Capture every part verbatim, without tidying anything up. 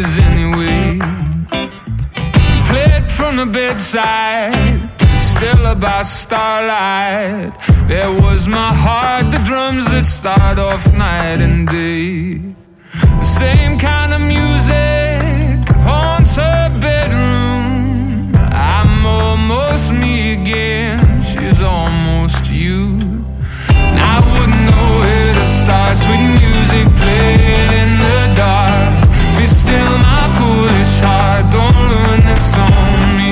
was anyway. Played from the bedside, still about starlight. There was my heart, the drums that start off night and day. The same kind of music haunts her bedroom. I'm almost me again, she's almost you. And I wouldn't know where to start. Sweet music playing in the dark. Be still my foolish heart, don't ruin this on me.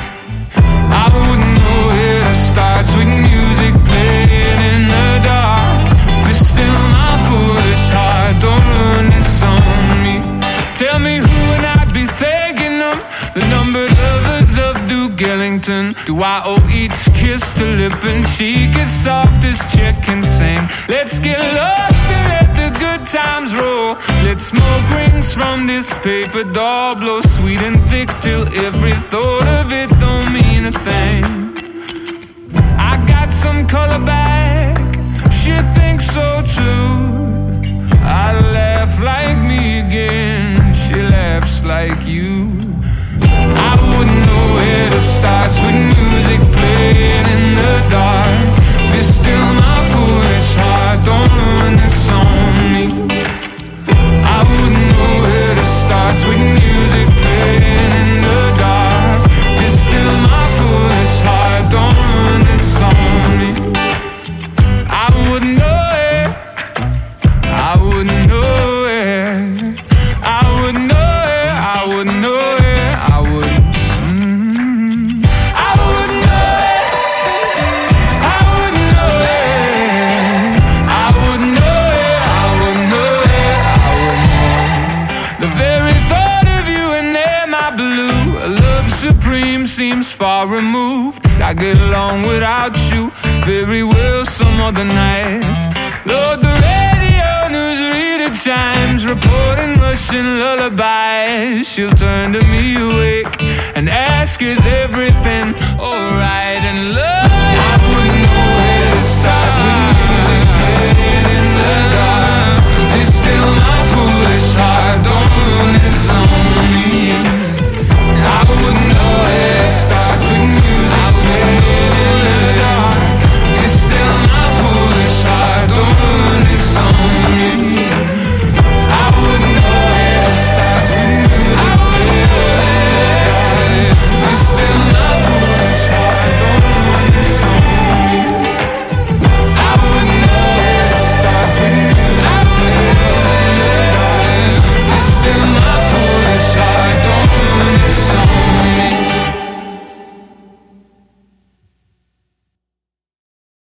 I wouldn't know where to start. Sweet music playing in the dark. Be still my foolish heart, don't ruin this on me. Tell me who and I'd be thanking them. The numbered lovers of Duke Ellington. Do I owe each kiss to lip and cheek as soft as chick can sing? Let's get lost and let the good times roll. Let smoke rings from this paper doll blow sweet and thick till every thought of it don't mean a thing. I got some color back, she thinks so too. I laugh like me again, she laughs like you. I wouldn't know where to start. Sweet music playing in the dark. Be still my foolish heart, don't ruin this on me. I wouldn't know where to start. Sweet music playing in the dark. Be still my foolish heart, don't ruin this on me. I wouldn't know it, I wouldn't know it, I wouldn't know it, I wouldn't know it, I wouldn't. Mm, I wouldn't know it, I wouldn't know it, I wouldn't know it, I wouldn't know it, I wouldn't. The very thought of you and there, my blue, a love supreme seems far removed. I get along without you very well some other nights. Lord, the radio newsreader chimes, reporting Russian lullabies. She'll turn to me awake and ask, is everything alright? And love